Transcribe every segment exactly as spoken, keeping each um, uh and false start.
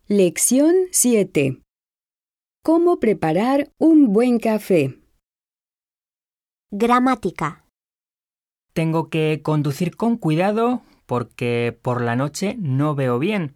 Lección siete. ¿Cómo preparar un buen café? Gramática. Tengo que conducir con cuidado porque por la noche no veo bien.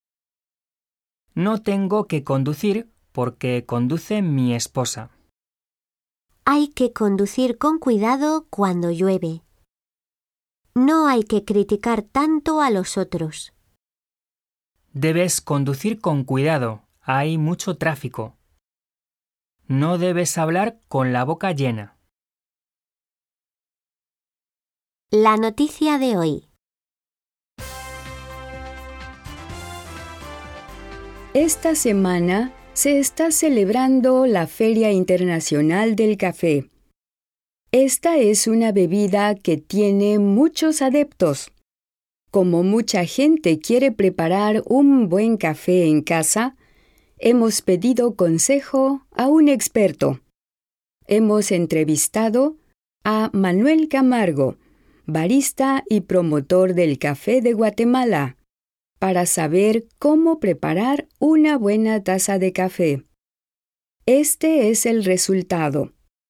No tengo que conducir porque conduce mi esposa. Hay que conducir con cuidado cuando llueve. No hay que criticar tanto a los otros. Debes conducir con cuidado, hay mucho tráfico. No debes hablar con la boca llena. La noticia de hoy. Esta semana se está celebrando la Feria Internacional del Café. Esta es una bebida que tiene muchos adeptos. Como mucha gente quiere preparar un buen café en casa, hemos pedido consejo a un experto. Hemos entrevistado a Manuel Camargo, barista y promotor del café de Guatemala, para saber cómo preparar una buena taza de café. Este es el resultado.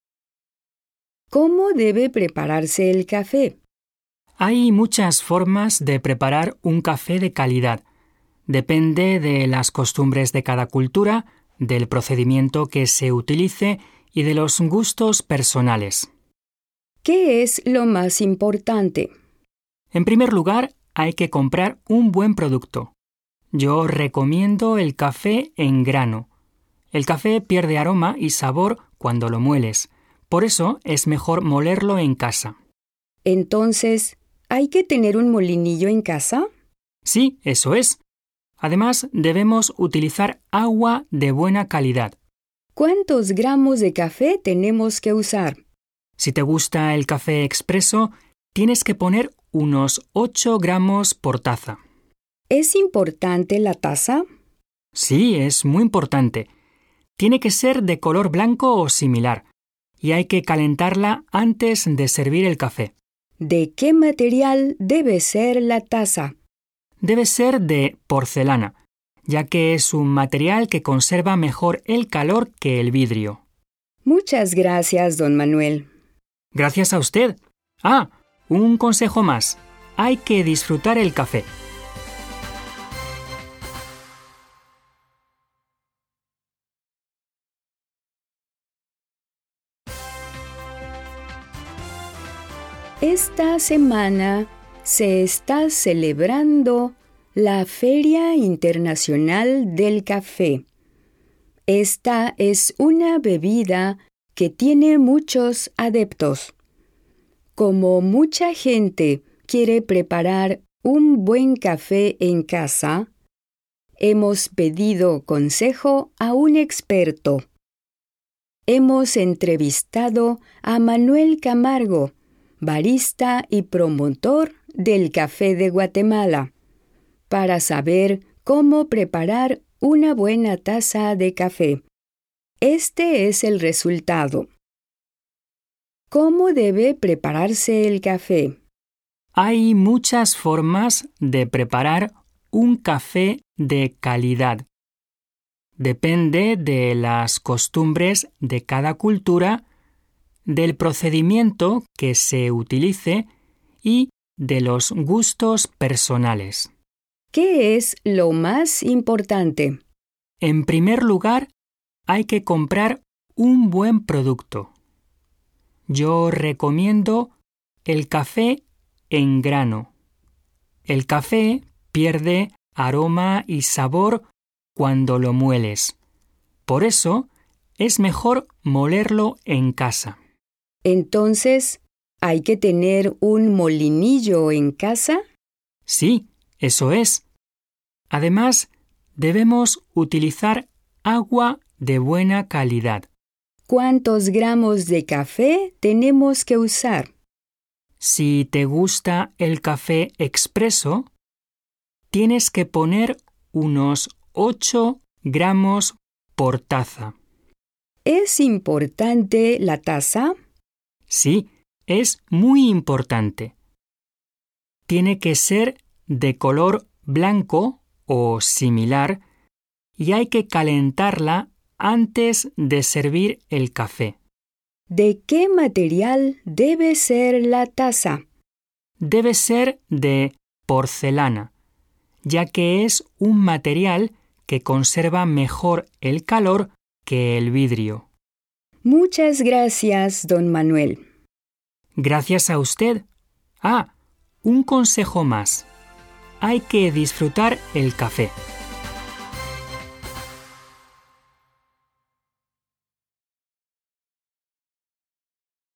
¿Cómo debe prepararse el café? Hay muchas formas de preparar un café de calidad. Depende de las costumbres de cada cultura, del procedimiento que se utilice y de los gustos personales. ¿Qué es lo más importante? En primer lugar, hay que comprar un buen producto. Yo recomiendo el café en grano. El café pierde aroma y sabor cuando lo mueles. Por eso es mejor molerlo en casa. Entonces, ¿hay que tener un molinillo en casa? Sí, eso es. Además, debemos utilizar agua de buena calidad. ¿Cuántos gramos de café tenemos que usar? Si te gusta el café expreso, tienes que poner unos ocho gramos por taza. ¿Es importante la taza? Sí, es muy importante. Tiene que ser de color blanco o similar, y hay que calentarla antes de servir el café. ¿De qué material debe ser la taza? Debe ser de porcelana, ya que es un material que conserva mejor el calor que el vidrio. Muchas gracias, don Manuel. Gracias a usted. Ah, un consejo más. Hay que disfrutar el café. Esta semana se está celebrando la Feria Internacional del Café. Esta es una bebida que tiene muchos adeptos. Como mucha gente quiere preparar un buen café en casa, hemos pedido consejo a un experto. Hemos entrevistado a Manuel Camargo, barista y promotor del café de Guatemala, para saber cómo preparar una buena taza de café. Este es el resultado. ¿Cómo debe prepararse el café? Hay muchas formas de preparar un café de calidad. Depende de las costumbres de cada cultura, del procedimiento que se utilice y de los gustos personales. ¿Qué es lo más importante? En primer lugar, hay que comprar un buen producto. Yo recomiendo el café en grano. El café pierde aroma y sabor cuando lo mueles. Por eso, es mejor molerlo en casa. Entonces, ¿hay que tener un molinillo en casa? Sí, eso es. Además, debemos utilizar agua de buena calidad. ¿Cuántos gramos de café tenemos que usar? Si te gusta el café expreso, tienes que poner unos ocho gramos por taza. ¿Es importante la taza? Sí, es muy importante. Tiene que ser de color blanco o similar y hay que calentarla antes de servir el café. ¿De qué material debe ser la taza? Debe ser de porcelana, ya que es un material que conserva mejor el calor que el vidrio. Muchas gracias, don Manuel. Gracias a usted. Ah, un consejo más. Hay que disfrutar el café.